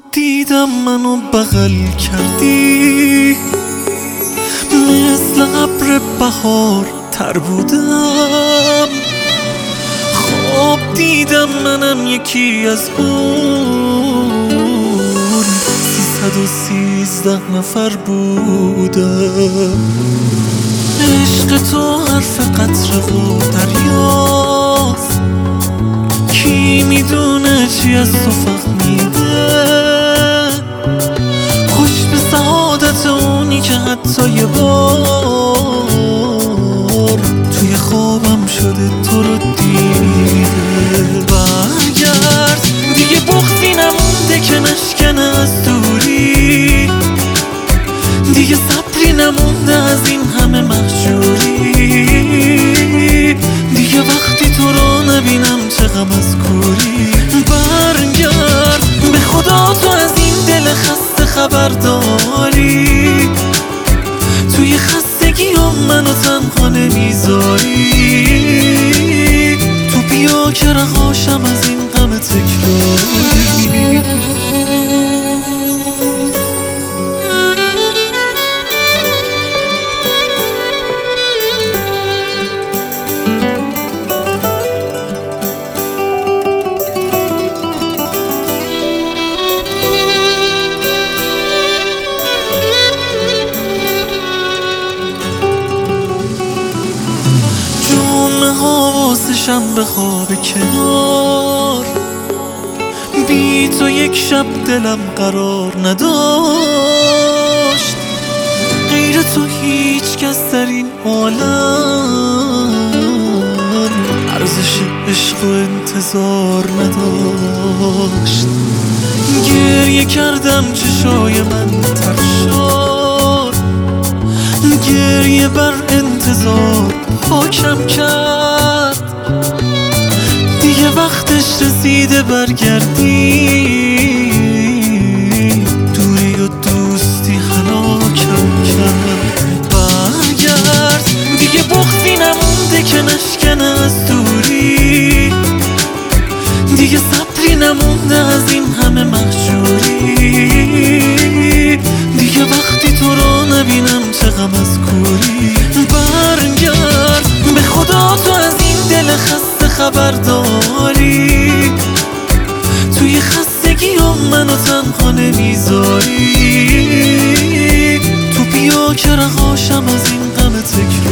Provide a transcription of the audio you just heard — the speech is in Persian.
دیدم منو بغل کردی، مثل ابر بهار تر بودم. خواب دیدم منم یکی از اون 313 نفر بودم. عشق تو حرف قطره و دریاست، کی میدونه چی از تو فهمیده. خوش به سعادت اونی که حتی یه بار توی خوابم شده تو رو دیده. برگرد دیگه بغضی نمونده که نشکنه از دوری، دیگه صبری نمونده از این همه مهجوری، دیگه وقتی تو رو نبینم چه غم از کوری. برگرد به خدا تو از این دل خسته خبر داری، توی خستگی هم منو تنها نمیذاری. تو بیا که رهاشم از این غم تکراری. حواسشم به خواب کنار، بی تو یک شب دلم قرار نداشت. غیر تو هیچ کس در این عالم ارزش عشق و انتظار نداشت. گریه کردم چشای من تر شد، گریه بر انتظار حاکم کرد. دیگه وقتش رسیده برگردی، دوری و دوستی هلاکم کرد. برگرد دیگه بغضی نمونده که نشکنه از دوری، دیگه صبری نمونده از این همه مهجوری، دیگه وقتی تو رو نبینم چه غم از کوری. برگرد به خدا تو از این دل خسته خبر داری، توی خستگی هم منو تنها نمیذاری. تو بیا که رهاشم از این غم تکراری.